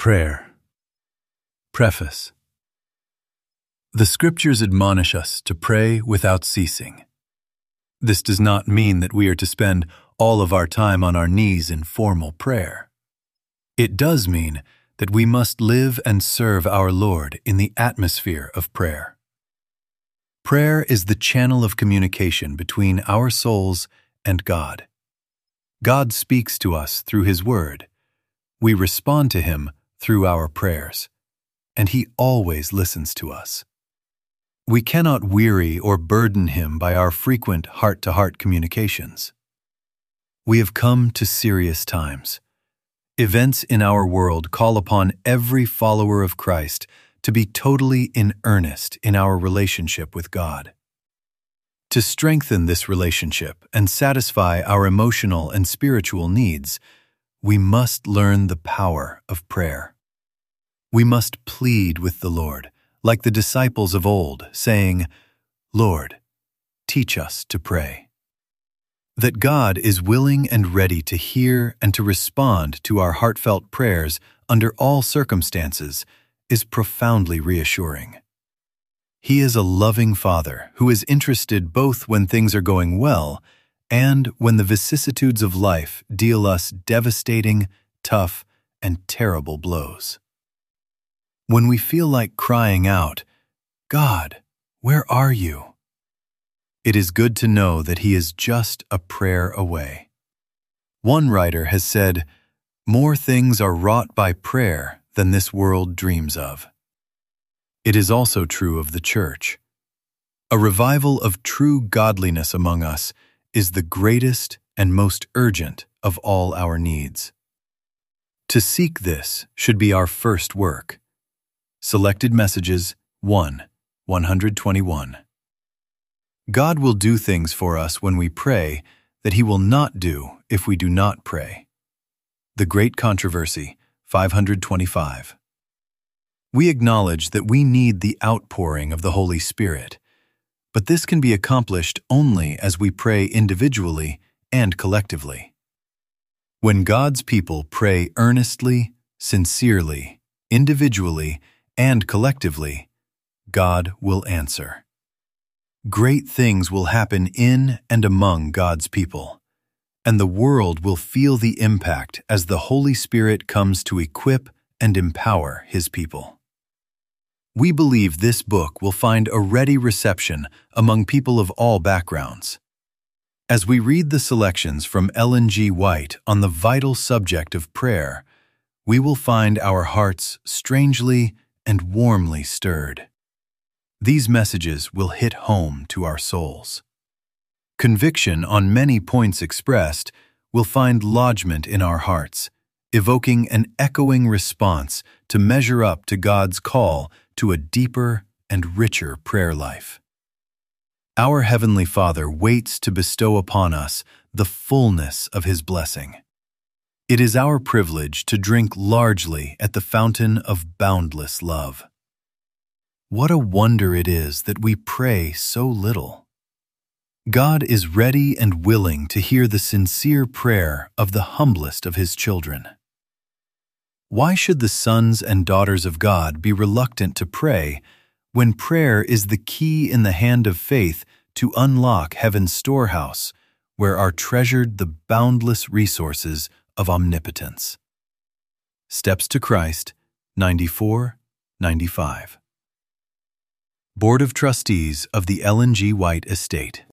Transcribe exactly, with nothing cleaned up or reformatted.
Prayer. Preface. The Scriptures admonish us to pray without ceasing. This does not mean that we are to spend all of our time on our knees in formal prayer. It does mean that we must live and serve our Lord in the atmosphere of prayer. Prayer is the channel of communication between our souls and God. God speaks to us through His Word. We respond to Him through our prayers, and He always listens to us. We cannot weary or burden Him by our frequent heart-to-heart communications. We have come to serious times. Events in our world call upon every follower of Christ to be totally in earnest in our relationship with God. To strengthen this relationship and satisfy our emotional and spiritual needs, we must learn the power of prayer. We must plead with the Lord, like the disciples of old, saying, "Lord, teach us to pray." That God is willing and ready to hear and to respond to our heartfelt prayers under all circumstances is profoundly reassuring. He is a loving Father who is interested both when things are going well and when the vicissitudes of life deal us devastating, tough, and terrible blows. When we feel like crying out, "God, where are you?" it is good to know that He is just a prayer away. One writer has said, "More things are wrought by prayer than this world dreams of." It is also true of the Church. A revival of true godliness among us is the greatest and most urgent of all our needs. To seek this should be our first work. Selected Messages one, one twenty-one. God will do things for us when we pray that He will not do if we do not pray. The Great Controversy, five twenty-five. We acknowledge that we need the outpouring of the Holy Spirit, but this can be accomplished only as we pray individually and collectively. When God's people pray earnestly, sincerely, individually, and collectively, God will answer. Great things will happen in and among God's people, and the world will feel the impact as the Holy Spirit comes to equip and empower His people. We believe this book will find a ready reception among people of all backgrounds. As we read the selections from Ellen G. White on the vital subject of prayer, we will find our hearts strangely and warmly stirred. These messages will hit home to our souls. Conviction on many points expressed will find lodgment in our hearts, evoking an echoing response to measure up to God's call to a deeper and richer prayer life. Our Heavenly Father waits to bestow upon us the fullness of His blessing. It is our privilege to drink largely at the fountain of boundless love. What a wonder it is that we pray so little. God is ready and willing to hear the sincere prayer of the humblest of His children. Why should the sons and daughters of God be reluctant to pray when prayer is the key in the hand of faith to unlock heaven's storehouse, where are treasured the boundless resources of omnipotence? Steps to Christ, ninety-four ninety-five. Board of Trustees of the Ellen G. White Estate.